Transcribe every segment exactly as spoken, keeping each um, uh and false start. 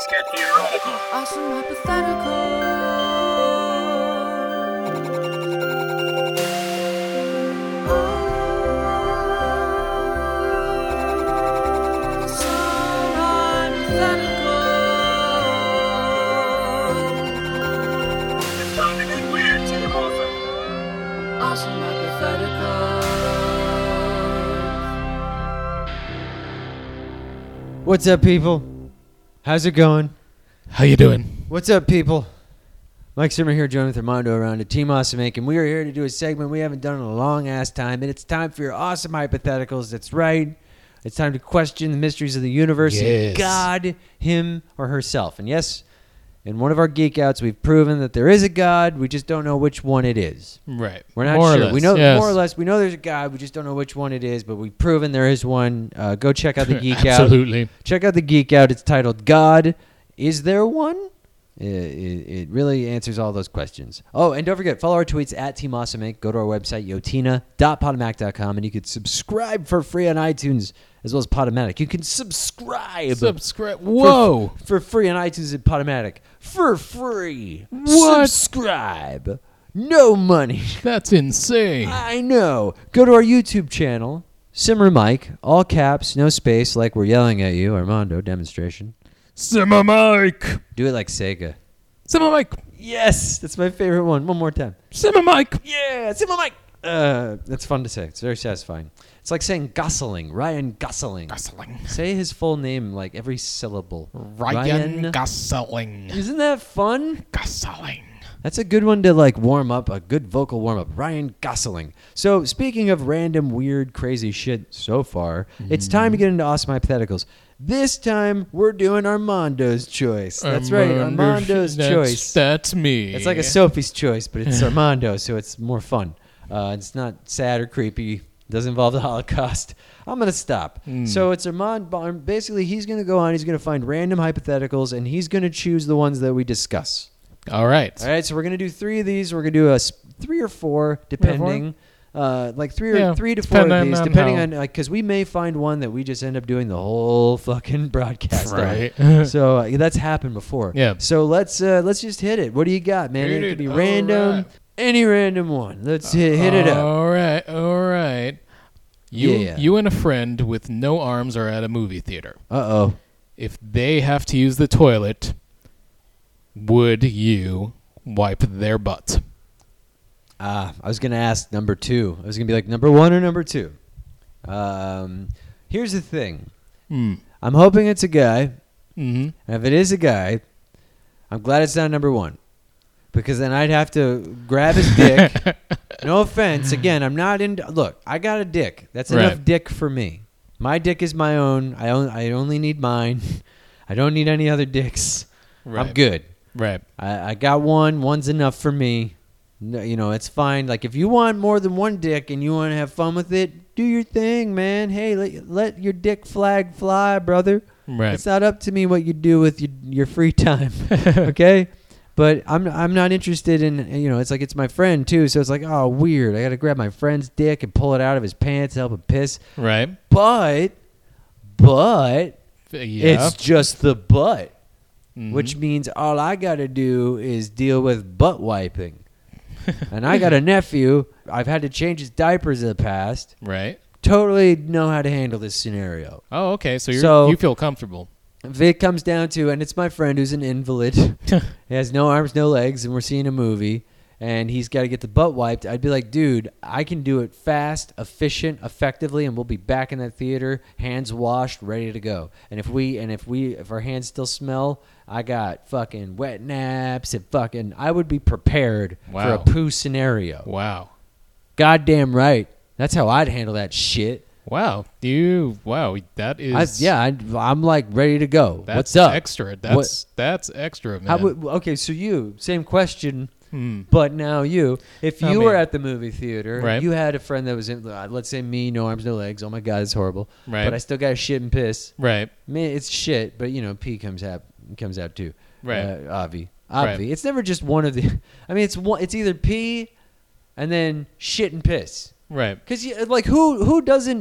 Let's get theoretical. Awesome hypothetical. It's time to get weird, Team Author. Awesome hypothetical. What's up, people? How's it going? How you doing? What's up, people? Mike Zimmer here, joined with Armando around at Team Awesome Incorporated. And we are here to do a segment we haven't done in a long-ass time, and it's time for your awesome hypotheticals. That's right. It's time to question the mysteries of the universe and Yes. God, him, or herself. And yes, in one of our geek outs, we've proven that there is a God. We just don't know which one it is. Right. We're not More sure. Or less, we know yes. more or less. We know there's a God. We just don't know which one it is. But we've proven there is one. Uh, go check out the geek out. Absolutely. Check out the geek out. It's titled "God, Is There One?" It, it, it really answers all those questions. Oh, and don't forget, follow our tweets at Team Awesome Incorporated. Go to our website, yotina dot podomatic dot com, and you can subscribe for free on iTunes as well as Podomatic. You can subscribe Subscribe. for- Whoa. for free on iTunes and Podomatic for free. What? Subscribe. No money. That's insane. I know. Go to our YouTube channel, Simmer Mike, all caps, no space, like we're yelling at you, Armando, demonstration. Simmer Mike. Do it like Sega. Simmer Mike. Yes, that's my favorite one. One more time. Simmer Mike. Yeah, Simmer Mike. Uh, that's fun to say. It's very satisfying. It's like saying Gosling, Ryan Gosling. Gosling. Say his full name like every syllable. Ryan Gosling. Isn't that fun? Gosling. That's a good one to like warm up, a good vocal warm up. Ryan Gosling. So speaking of random, weird, crazy shit so far, it's time to get into awesome hypotheticals. This time we're doing Armando's choice. That's right, Armando- Armando's that's, choice. That's me. It's like a Sophie's choice, but it's Armando, so it's more fun. Uh, it's not sad or creepy. Doesn't involve the Holocaust. I'm going to stop. Mm. So it's Armando. Basically, he's going to go on. He's going to find random hypotheticals, and he's going to choose the ones that we discuss. All right. All right, so we're going to do three of these. We're going to do a s- three or four, depending. Uh, like three or Yeah, three to four of depending these, on depending how- on, like, because we may find one that we just end up doing the whole fucking broadcast on. Right. So uh, that's happened before. Yeah. So let's uh, let's just hit it. What do you got, man? Hit it it. could be All random, right. any random one. Let's hit, hit it up. All right. All right. You, Yeah. you and a friend with no arms are at a movie theater. Uh oh. If they have to use the toilet, would you wipe their butt? Ah, I was gonna ask number two. I was gonna be like number one or number two. Um, here's the thing. Mm. I'm hoping it's a guy. Mm-hmm. And if it is a guy, I'm glad it's not number one, because then I'd have to grab his dick. No offense. Again, I'm not into. Look, I got a dick. That's enough Right. dick for me. My dick is my own. I only, I only need mine. I don't need any other dicks. Right. I'm good. Right. I, I got one. One's enough for me. No, you know, it's fine. Like, if you want more than one dick and you want to have fun with it, do your thing, man. Hey, let, let your dick flag fly, brother. Right. It's not up to me what you do with your, your free time, okay? But I'm I'm not interested in, you know, it's like it's my friend too, so it's like, oh, weird. I got to grab my friend's dick and pull it out of his pants, help him piss. Right. But, but, Yeah. it's just the butt, Mhm. which means all I got to do is deal with butt wiping. And I got a nephew. I've had to change his diapers in the past. Right. Totally know how to handle this scenario. Oh, okay. So, you're, So- you feel comfortable. If it comes down to, and it's my friend who's an invalid, he has no arms, no legs, and we're seeing a movie, and he's got to get the butt wiped, I'd be like, dude, I can do it fast, efficient, effectively, and we'll be back in that theater, hands washed, ready to go. And if we, and if we, if our hands still smell, I got fucking wet naps and fucking, I would be prepared Wow. for a poo scenario. Wow. Goddamn right. That's how I'd handle that shit. Wow. You. Wow. That is. I, yeah, I, I'm like ready to go. That's What's up? extra. That's that's extra, man. How would, okay, so you, same question, Hmm. but now you. If Oh, you were man. at the movie theater, Right. you had a friend that was in, uh, let's say me, no arms, no legs. Oh my God, it's horrible. Right. But I still got to shit and piss. Right. Man, it's shit, but you know, pee comes out, comes out too. Right. Uh, Avi. Right. Avi. It's never just one of the, I mean, it's one, it's either pee and then shit and piss. Right. Because like who who doesn't?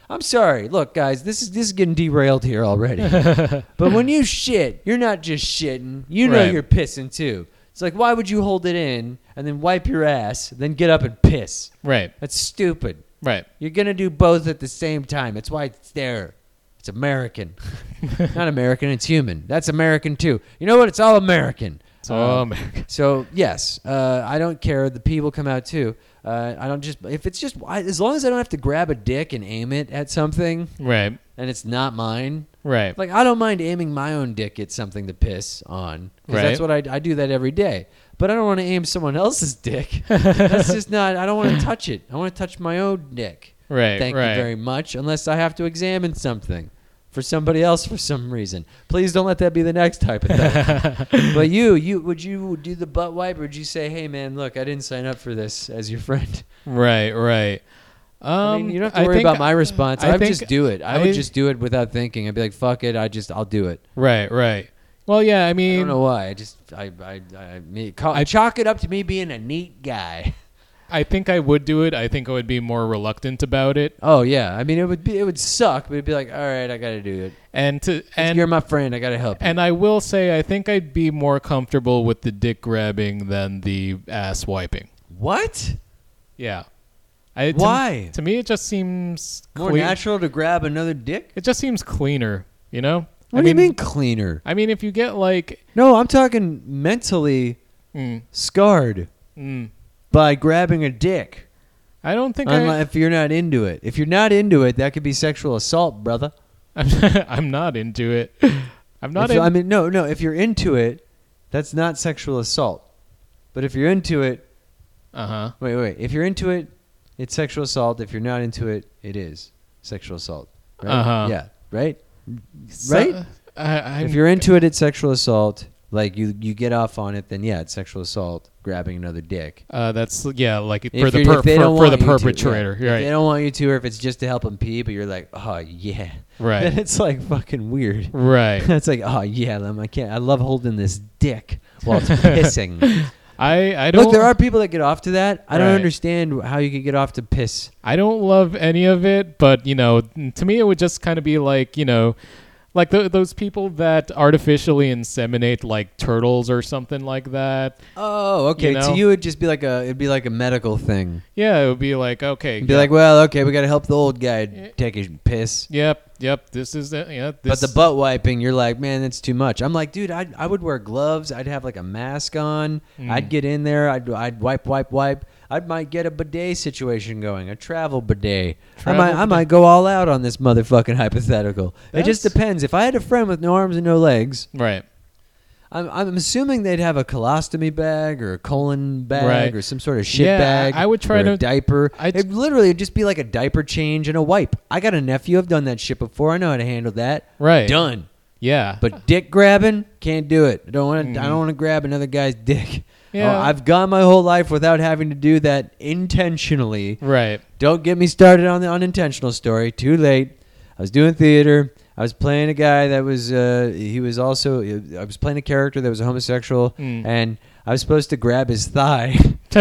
I'm sorry. Look, guys, this is this is getting derailed here already. But when you shit, you're not just shitting. You know Right. you're pissing too. It's like, why would you hold it in and then wipe your ass, then get up and piss? Right. That's stupid. Right. You're gonna do both at the same time. That's why it's there. It's American. Not American. It's human. That's American too. You know what? It's all American. It's all Uh, American. So yes, uh, I don't care. The pee will come out too. Uh, I don't just if it's just I, as long as I don't have to grab a dick and aim it at something Right. and it's not mine. Right. Like I don't mind aiming my own dick at something to piss on because that's Right. what I I do that every day. But I don't want to aim someone else's dick. That's just not. I don't want to touch it. I want to touch my own dick. Right. Thank right. you very much. Unless I have to examine something for somebody else for some reason. Please don't let that be the next hypothetical. But you, you would you do the butt wipe, or would you say, "Hey, man, look, I didn't sign up for this as your friend." Right. Right. Um, I mean, you don't have to I worry think- about my response. I I would think just do it. I, I- would just do it without thinking. I'd be like, "Fuck it, I just, I'll do it." Right. Right. Well, yeah. I I mean, don't know why. I just, I, I, I, me, call, I- chalk it up to me being a neat guy. I think I would do it. I think I would be more reluctant about it. Oh yeah, I mean, it would be, it would suck, but it'd be like, all right, I got to do it. And to and You're my friend. I got to help you. and I will say, I think I'd be more comfortable with the dick grabbing than the ass wiping. What? Yeah. I, to- Why? To, me, it just seems More clean- natural to grab another dick? It just seems cleaner, you know. What I do you mean, mean cleaner? I mean, if you get like, No, I'm talking mentally mm, scarred mm, by grabbing a dick. I don't think Unless, I, if you're not into it. If you're not into it, that could be sexual assault, brother. I'm, I'm not into it. I'm not. If- in, I mean, no, no. If you're into it, that's not sexual assault. But if you're into it, uh huh. wait, wait. If you're into it, it's sexual assault. If you're not into it, it is sexual assault. Right? Uh-huh. Yeah. Right. Right? I, I'm, If you're into it, it's sexual assault. Like you, you get off on it, then yeah, it's sexual assault. Grabbing another dick. uh, that's yeah, like If for the you're- per, if they for, don't for the want you to, perpetrator, yeah. If right? they don't want you to, or if it's just to help them pee, but you're like, oh yeah, Right. Then it's like fucking weird. Right. It's like, oh yeah, Lem, I can't. I love holding this dick while it's pissing. I I don't Look, there are people that get off to that. I don't Right. understand how you could get off to piss. I don't love any of it, but you know, to me, it would just kind of be like you know, like th- those people that artificially inseminate like turtles or something like that. Oh, okay. You know? So you would just be like a, it'd be like a medical thing. Yeah, it would be like okay, You'd be yeah, like, well, okay, we got to help the old guy Yeah. take his piss. yep, yep. This is it. Yeah, But this, the butt wiping, you're like, man, that's too much. I'm like, dude, I'd, I would wear gloves. I'd have like a mask on. Mm. I'd get in there. I'd, I'd wipe, wipe, wipe. I might get a bidet situation going, a travel bidet. Travel I might, I bidet. might go all out on this motherfucking hypothetical. It just That's- depends. If I had a friend with no arms and no legs, right. I'm, I'm assuming they'd have a colostomy bag or a colon bag Right. or some sort of shit Yeah, bag. I would try or to- a diaper. I'd- It literally would just be like a diaper change and a wipe. I got a nephew. I've done that shit before. I know how to handle that. Right. Done. Yeah. But dick grabbing, can't do it. I don't want to. I Mhm. don't want to grab another guy's dick. Yeah. Oh, I've gone my whole life without having to do that intentionally. right. Don't get me started on the unintentional story. Too late. I was doing theater. I was playing a guy that was. Uh, he was also. I was playing a character that was a homosexual, Mm. and I was supposed to grab his thigh,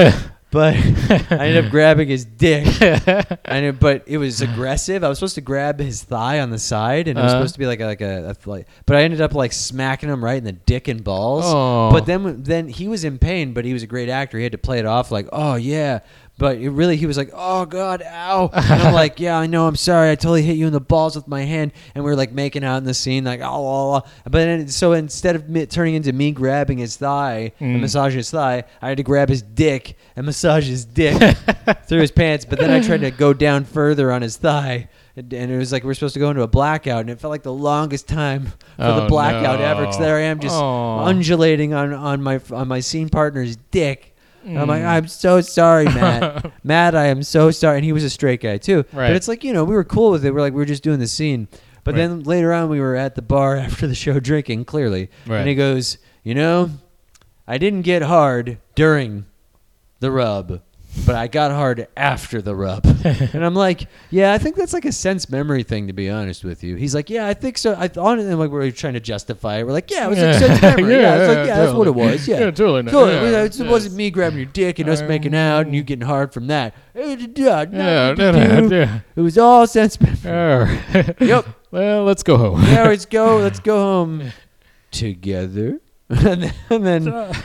but I ended up grabbing his dick. And it, but it was aggressive. I was supposed to grab his thigh on the side, and it was Uh-huh. supposed to be like a, like a, a like. But I ended up like smacking him right in the dick and balls. Oh. But then then he was in pain, but he was a great actor. He had to play it off like, oh yeah. But it really, he was like, oh god, ow. And I'm like, yeah, I know, I'm sorry. I totally hit you in the balls with my hand. And we were like making out in the scene, like, oh, oh, oh. But then, so instead of me, turning into me grabbing his thigh and Mm. massaging his thigh, I had to grab his dick and massage his dick through his pants. But then I tried to go down further on his thigh. And, and it was like we were supposed to go into a blackout, and it felt like the longest time for Oh, the blackout no. ever. Because there I am, just Oh. undulating on, on my on my scene partner's dick. And I'm like, Mm. I'm so sorry, Matt. Matt, I am so sorry. And he was a straight guy too. Right. But it's like, you know, we were cool with it. We're like, we were just doing the scene. But Right. then later on, we were at the bar after the show drinking, clearly. Right. And he goes, you know, I didn't get hard during the rub. but I got hard after the rub. And I'm like, yeah, I think that's like a sense memory thing, to be honest with you. He's like, yeah, I think so. I thought, and like we're trying to justify it. We're like, yeah, it was Yeah. like sense memory. Yeah, yeah, it's like, yeah, yeah, that's what it totally. was. Yeah, Yeah, totally not. Totally. Yeah, You know, It yes. wasn't me grabbing your dick and us making out and you getting hard from that. It Yeah, yeah, yeah. was all sense memory. All right. Yep. Well, let's go home. Yeah, let's go. Let's go home together. and then, and then,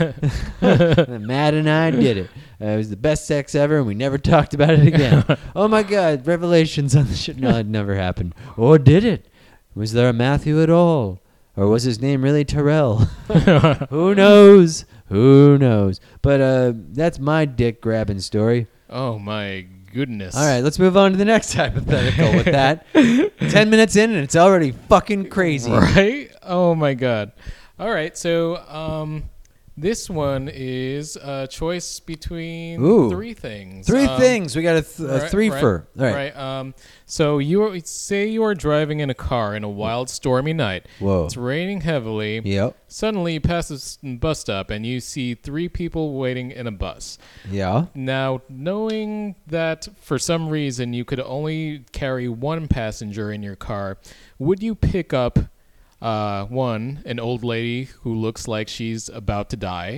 and then Matt and I did it. Uh, it was the best sex ever, and we never talked about it again. Oh my God! Revelations on the shit. No, it never happened. Or did it? Was there a Matthew at all? Or was his name really Terrell? Who knows? Who knows? But uh, that's my dick grabbing story. Oh my goodness. All right, let's move on to the next hypothetical with that. Ten minutes in, and it's already fucking crazy. Right? Oh my god. All right, so um, this one is a choice between Ooh. three things. Three Um, things. We got a, th- a right, three right, for. All right. Right. Um, so you are, say you are driving in a car in a wild, stormy night. Whoa. It's raining heavily. Yep. Suddenly, you pass a s- bus stop and you see three people waiting in a bus. Yeah. Now, knowing that for some reason you could only carry one passenger in your car, would you pick up uh, one, an old lady who looks like she's about to die?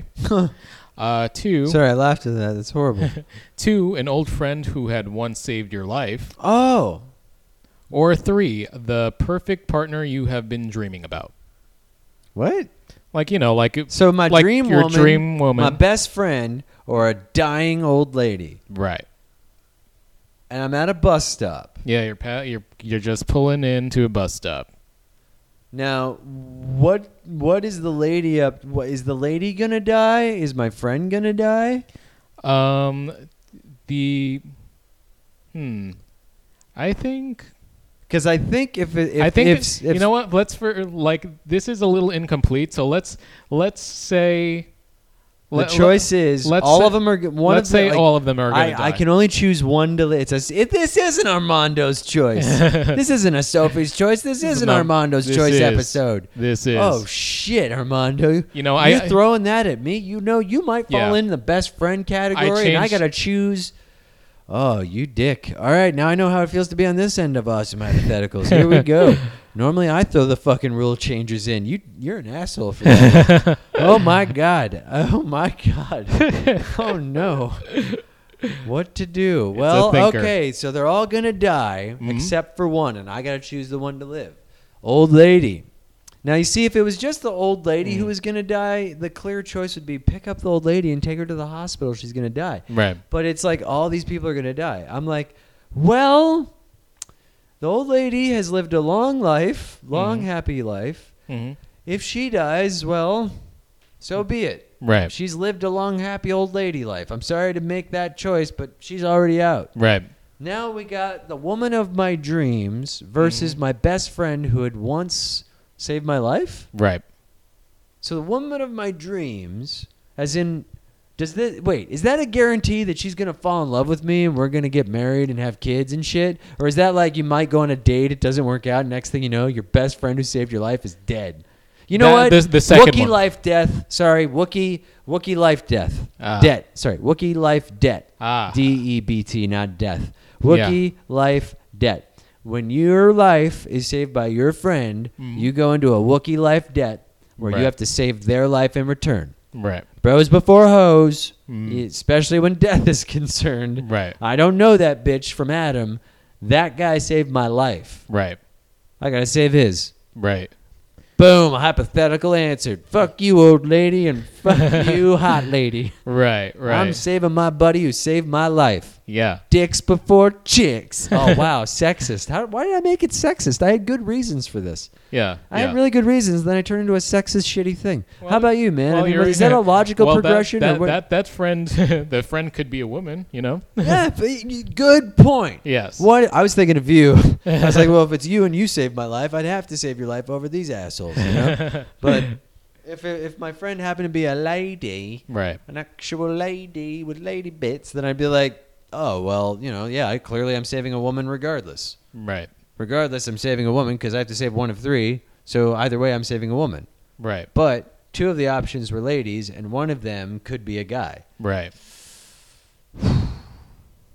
uh, two, Sorry, I laughed at that. That's horrible. two, an old friend who had once saved your life? Oh. Or three, the perfect partner you have been dreaming about? What? Like, you know, like So my like dream your woman, dream woman, my best friend, or a dying old lady, right? and I'm at a bus stop. Yeah, you're pa- you're you're just pulling into a bus stop. Now, what what is the lady up? What is the lady gonna die? Is my friend gonna die? Um, the hmm, I think Because I think if it, if, I think if, it's- if you know what. Let's for like this is a little incomplete. So let's let's say the let- choice is let's all say- of them are g- one let's of them. say like, all of them are going to die. I, I can only choose one to. Li- it's a, it, this isn't Armando's choice. This isn't a Sophie's choice. This isn't No, Armando's this choice is. episode. This is Oh shit, Armando! You know, I- you're I- throwing that at me. You know, you might fall Yeah. in the best friend category, and I changed- gotta choose. Oh, you dick! All right, now I know how it feels to be on this end of awesome hypotheticals. Here we go. Normally, I throw the fucking rule changers in. You, you're an asshole for that. Oh my god! Oh my god! Oh no! What to do? Well, thinker. okay, so they're all gonna die Mhm. except for one, and I gotta choose the one to live. Old lady. Now you see, if it was just the old lady Mm. who was gonna die, the clear choice would be pick up the old lady and take her to the hospital. She's gonna die. right. But it's like all these people are gonna die. I'm like, well, the old lady has lived a long life, long Mhm. happy life. hmm If she dies, well, so be it. Right. She's lived a long, happy old lady life. I'm sorry to make that choice, but she's already out. Right. Now we got the woman of my dreams versus Mhm. my best friend who had once saved my life. Right. So the woman of my dreams, as in, does this wait? Is that a guarantee that she's gonna fall in love with me and we're gonna get married and have kids and shit? Or is that like you might go on a date, it doesn't work out, next thing you know, your best friend who saved your life is dead? You know That- what? the- the second Wookiee one. life death. Sorry, Wookiee Wookiee life death. Ah. Debt. Sorry, Wookiee life debt. Ah. D E B T, not death. Wookiee life debt. When your life is saved by your friend, Mhm. you go into a Wookiee life debt where Right. you have to save their life in return. Right. Bros before hoes, Mm. especially when death is concerned. Right. I don't know that bitch from Adam. That guy saved my life. Right. I gotta save his. Right. Boom, hypothetical answered. Fuck you, old lady, and fuck you, hot lady. Right. Right. I'm saving my buddy who saved my life. yeah. Dicks before chicks. Oh, wow, sexist. How, why did I make it sexist? I had good reasons for this. Yeah. I yeah. had really good reasons, then I turned into a sexist, shitty thing. Well, How about you, man? well, I mean, you're- is that a logical well, that- progression? That, or what? that, that friend, the friend could be a woman, you know? Yeah, but y- good point. Yes. What I was thinking of you. I was like, well, if it's you and you saved my life, I'd have to save your life over these assholes. You know? But if if my friend happened to be a lady, Right. an actual lady with lady bits, then I'd be like, oh well, you know, yeah, I, clearly I'm saving a woman regardless. Right. Regardless, I'm saving a woman because I have to save one of three. So either way, I'm saving a woman. Right. But two of the options were ladies, and one of them could be a guy. Right.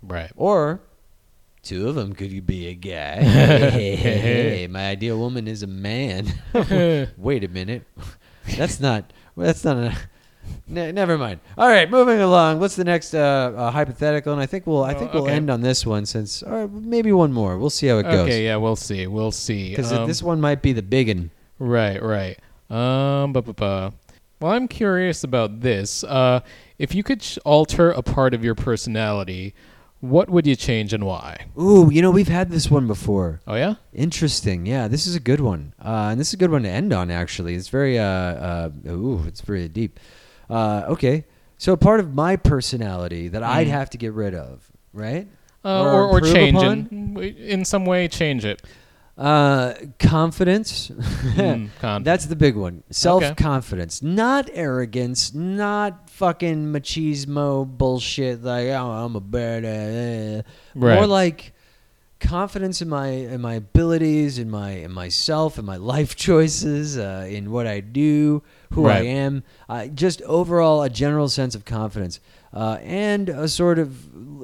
Right. Or two of them could be a guy. Hey, hey, hey, hey, my ideal woman is a man. Wait a minute. That's not. That's not a. Ne- never mind. All right, moving along. What's the next uh, uh, hypothetical? And I think we'll. I Oh, think we'll okay. end on this one since, or maybe one more. We'll see how it goes. Okay, yeah, we'll see. We'll see. Because Um, this one might be the big one. Right, right. Um, bu- bu- bu. Well, I'm curious about this. Uh, if you could ch- alter a part of your personality, what would you change and why? Ooh, you know we've had this one before. Oh yeah. Interesting. Yeah, this is a good one. Uh, and this is a good one to end on. Actually, it's very. Uh, uh, ooh, it's very deep. Uh, okay, so a part of my personality that I'd Mm. have to get rid of, right? Uh, Or or or improve change upon? it in some way. Change it. Uh, confidence. Mm, con- That's the big one. Self-confidence, not arrogance, not fucking machismo bullshit. Like oh, I'm a badass. Right. More like confidence in my in my abilities, in my in myself, in my life choices, uh, in what I do, who I Right. am. Uh, just overall a general sense of confidence, uh, and a sort of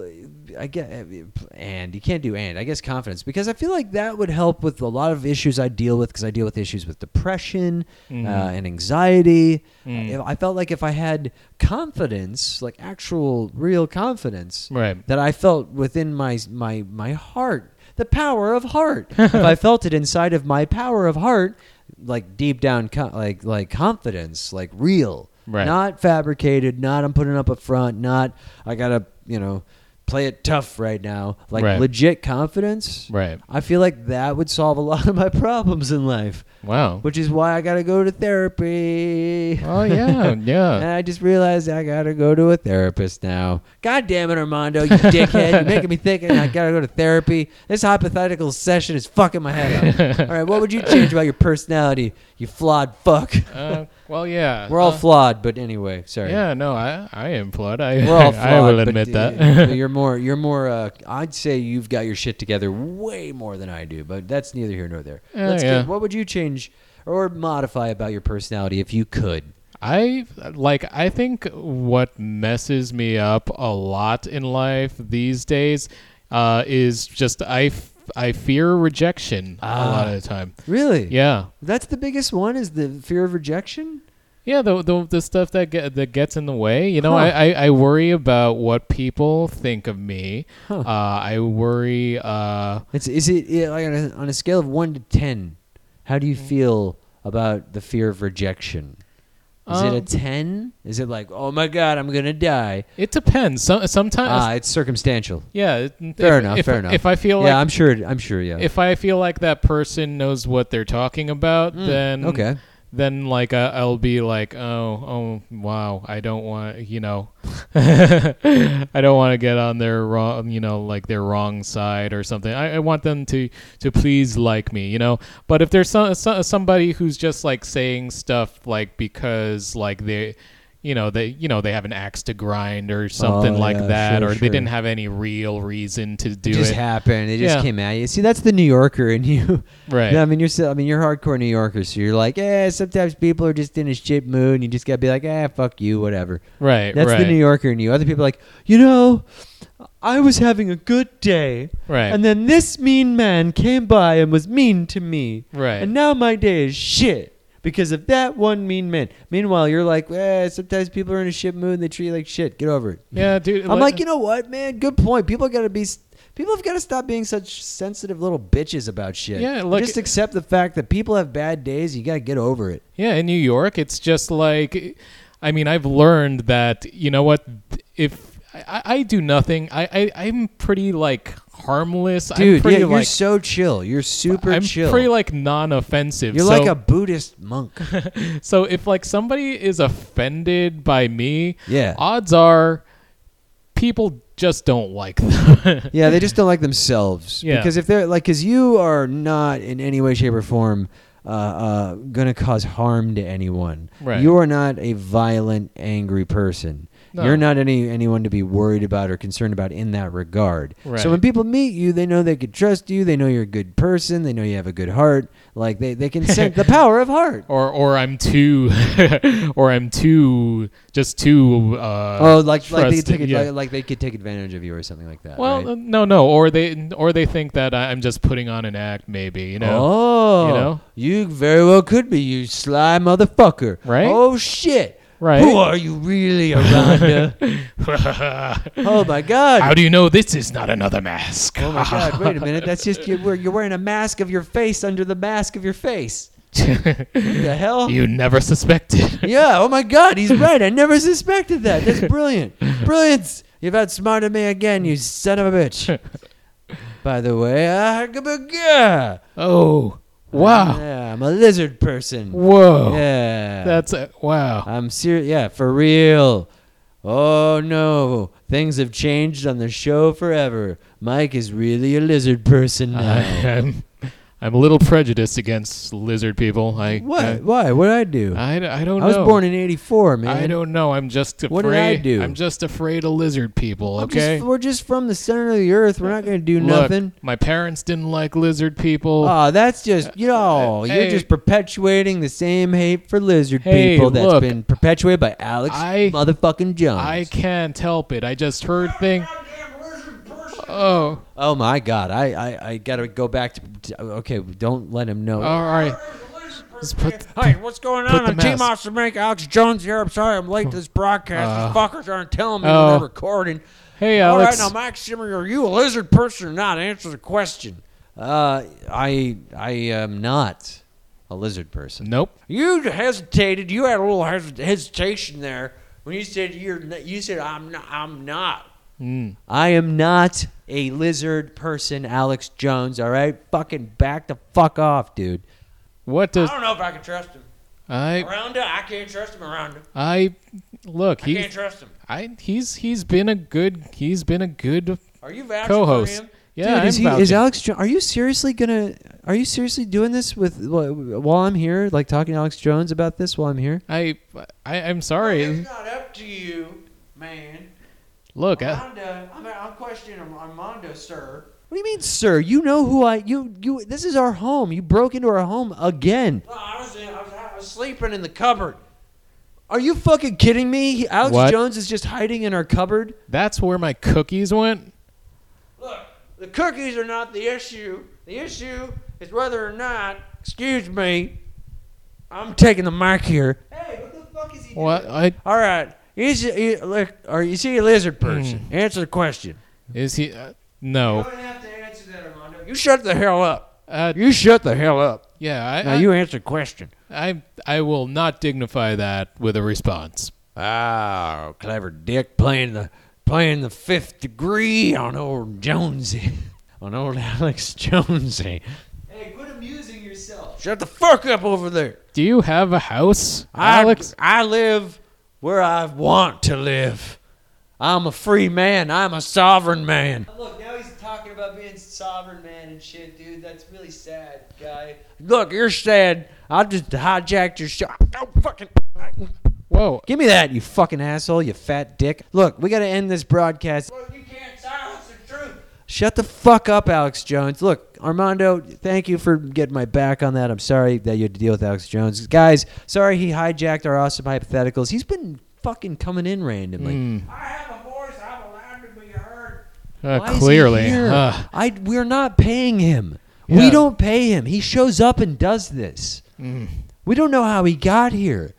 I get and you can't do and I guess confidence because I feel like that would help with a lot of issues I deal with because I deal with issues with depression Mhm. uh, and anxiety. Mm. If- I felt like if I had confidence, like actual real confidence, Right. that I felt within my my my heart, the power of heart. If I felt it inside of my power of heart, like deep down, co- like like confidence, like real, Right. not fabricated, not I'm putting up a front, not I gotta you know play it tough right now, like Right. legit confidence. Right. I feel like that would solve a lot of my problems in life, Wow. which is why I gotta go to therapy. Oh yeah, And yeah. I just realized I gotta go to a therapist now. God damn it, Armando, you dickhead. You're making me think I gotta go to therapy. This hypothetical session is fucking my head up. All right, what would you change about your personality, you flawed fuck? Uh, well, yeah. We're all Uh, flawed, but anyway, sorry. Yeah, no, I I am flawed. I We're all flawed. I will but, admit uh, that. you're more, you're more, uh, I'd say you've got your shit together way more than I do, but that's neither here nor there. Yeah, Let's yeah. get, what would you change or modify about your personality if you could? I like I think what messes me up a lot in life these days uh, is just I, f- I fear rejection a Ah. lot of the time. Really? Yeah. That's the biggest one is the fear of rejection? Yeah, the the, the stuff that get, that gets in the way. You know, Huh. I, I, I worry about what people think of me. Huh. Uh, I worry. Uh, It's is it yeah, like on a, on a scale of one to ten? How do you feel about the fear of rejection? Is it a Um, ten? Is it like oh my god I'm gonna die? it depends. So, sometimes. Ah, it's circumstantial. yeah. it- Fair if, enough. If, fair enough. If I feel yeah, like I'm sure. I'm sure. Yeah. if I feel like that person knows what they're talking about, Mm, then okay. then like uh, I'll be like, oh, oh, wow, I don't want, you know, I don't want to get on their wrong, you know, like their wrong side or something. I, I want them to to please like me, you know. But if there's some, so, somebody who's just like saying stuff like because like they. You know they, you know they have an axe to grind or something Oh, like yeah, that, sure, or sure. they didn't have any real reason to do it just it. happened. It just Yeah. came at you. See, that's the New Yorker in you. Right. Yeah, I mean, you're still. I mean, you're hardcore New Yorker, so you're like, eh. Sometimes people are just in a shit mood, and you just gotta be like, eh, fuck you, whatever. Right. That's right. the New Yorker in you. Other people are like, you know, I was having a good day, Right. and then this mean man came by and was mean to me, Right. and now my day is shit because of that one mean man. Meanwhile, you're like, eh, sometimes people are in a shit mood and they treat you like shit. Get over it. Yeah, dude. I'm like, you know what, man? Good point. People gotta be. People have got to stop being such sensitive little bitches about shit. Yeah, look- just accept the fact that people have bad days. You gotta get over it. Yeah, in New York, it's just like, I mean, I've learned that, you know what, if I, I do nothing, I, I, I'm pretty, like, harmless. I'm Dude, pretty, yeah, you're like, so chill. You're super I'm chill. pretty, like, non-offensive. You're so, like a Buddhist monk. So if, like, somebody is offended by me, Yeah. odds are people just don't like them. Yeah, they just don't like themselves. Yeah. Because if they're like, because you are not in any way, shape, or form uh, uh, gonna cause harm to anyone. Right. You are not a violent, angry person. No. You're not any anyone to be worried about or concerned about in that regard. Right. So when people meet you, they know they can trust you. They know you're a good person. They know you have a good heart. Like they, they can sense the power of heart. Or or I'm too, or I'm too, just too. Uh, Oh, like like they trusted, take it, yeah. like, like they could take advantage of you or something like that. Well, right? uh, no, no, or they or they think that I- I'm just putting on an act, maybe, you know. Oh, You know? you very well could be, you sly motherfucker. Right? Oh shit. Right. Who are you really, Aranda? Oh my God. How do you know this is not another mask? Oh my God! Wait a minute. That's just you're, wear- you're wearing a mask of your face under the mask of your face. What the hell? You never suspected. Yeah. Oh my God. He's right. I never suspected that. That's brilliant. Brilliance. You've outsmarted me again, you son of a bitch. By the way, ah, Oh, wow. yeah, I'm a lizard person. Whoa. Yeah. That's a, wow. I'm serious. Yeah, for real. Oh no, things have changed on the show forever. Mike is really a lizard person now. I'm, I'm a little prejudiced against lizard people. I What? I, Why? What did I do? I, I don't I was know. born in eighty-four, man. I don't know. I'm just afraid. What did I do? I'm just afraid of lizard people. I'm Okay. just- we're just from the center of the earth. We're not going to do Look, nothing. my parents didn't like lizard people. Oh, that's just, you know, uh, you're hey. just perpetuating the same hate for lizard Hey, people that's look, been perpetuated by Alex I- motherfucking Jones. I can't help it. I just heard thing. Goddamn lizard person. Oh, oh my God. I, I, I got to go back to, to- okay, don't let him know. all right. There's a lizard Just person. put Hey, what's going put on? the I'm Team mask. Awesome Make Alex Jones here. I'm sorry I'm late to this broadcast. Uh, These fuckers aren't telling me oh. when they're recording. Hey, All right, Alex. now, Mike Shimmer, are you a lizard person or not? Answer the question. Uh, I, I am not a lizard person. Nope. You hesitated. You had a little hes- hesitation there when you said you're. n- You said I'm not. I'm not. Mm. I am not a lizard person, Alex Jones, all right? Fucking back the fuck off, dude. What does I don't know if I can trust him. I Aranda, I can't trust him. Aranda, I look? I He can't trust him. I he's he's been a good he's been a good Are you vouching co-host. for him? Yeah, Dude, is, I'm he, is vouching. Alex Jones, are you seriously gonna, are you seriously doing this with, while I'm here, like talking to Alex Jones about this while I'm here? I I I'm sorry. It's not up to you, man. Look, I, Aranda, I'm, I'm questioning Armando, sir. What do you mean, sir? You know who I, you, you, this is our home. You broke into our home again. No, I was, in, I was, I was sleeping in the cupboard. Are you fucking kidding me? He- Alex What? Jones is just hiding in our cupboard? that's where my cookies went. Look, the cookies are not the issue. The issue is whether or not, excuse me, I'm taking the mic here. Hey, what the fuck is he What I All right. Is you, look, or you see a lizard person? Answer the question. is he? Uh, no. don't have to answer that, Armando. You shut the hell up. Uh, You shut the hell up. yeah, I, Now I, you answer the question. I I will not dignify that with a response. Oh, clever dick playing the playing the fifth degree on old Jonesy, on old Alex Jonesy. Hey, quit amusing yourself. Shut the fuck up over there. Do you have a house, I- Alex? I live where I want to live. I'm a free man. I'm a sovereign man. Look, now he's talking about being sovereign man and shit, dude. That's really sad, guy. Look, you're sad. I just hijacked your show. Don't fucking. Whoa. Give me that, you fucking asshole, you fat dick. Look, we got to end this broadcast. Look, you can't silence the truth. Shut the fuck up, Alex Jones. Look, Armando, thank you for getting my back on that. I'm sorry that you had to deal with Alex Jones. Guys, sorry he hijacked our awesome hypotheticals. He's been fucking coming in randomly. Mm. I have a voice. I'm allowed to be heard. Uh, Why is he clearly. here? Uh, I, we're not paying him. We Yeah. don't pay him. He shows up and does this. mm. We don't know how he got here.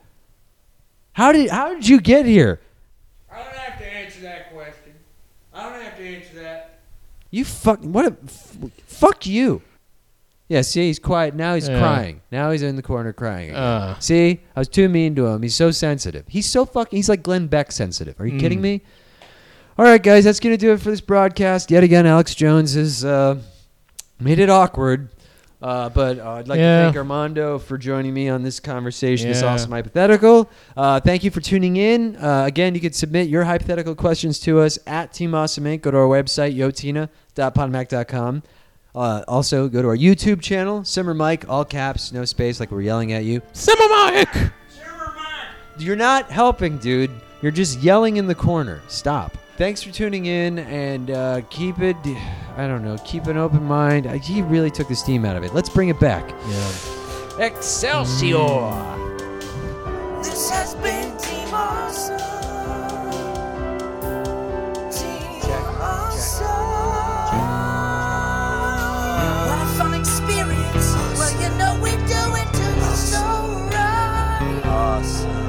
How did how did you get here? I don't have to answer that question. I don't have to answer that. You fuck what a f- fuck you. Yeah, see, he's quiet now. He's Yeah. crying. Now he's in the corner crying. Again. Uh. See, I was too mean to him. He's so sensitive. He's so fucking. He's like Glenn Beck sensitive. Are you Mm. kidding me? All right, guys, that's gonna do it for this broadcast. Yet again, Alex Jones has uh, made it awkward. Uh, but uh, I'd like Yeah. to thank Armando for joining me on this conversation, this Yeah. awesome hypothetical. Uh, thank you for tuning in. Uh, again, you can submit your hypothetical questions to us at Team Awesome Incorporated. Go to our website, yotina dot podmac dot com. Uh, also, go to our YouTube channel, Simmer Mike, all caps, no space, like we're yelling at you. Simmer Mike! Zimmer Mike. You're not helping, dude. You're just yelling in the corner. Stop. Thanks for tuning in, and uh, keep it, I don't know, keep an open mind. I, he really took the steam out of it. Let's bring it back. Yeah. Excelsior! This has been Team Awesome. Team Awesome. What a fun experience. Well, you know we do it to the soul right. Awesome.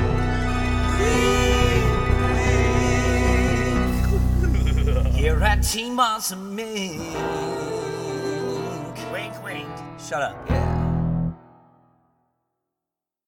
Here at Team Awesome Mink. Wink, wink. Shut up. Yeah.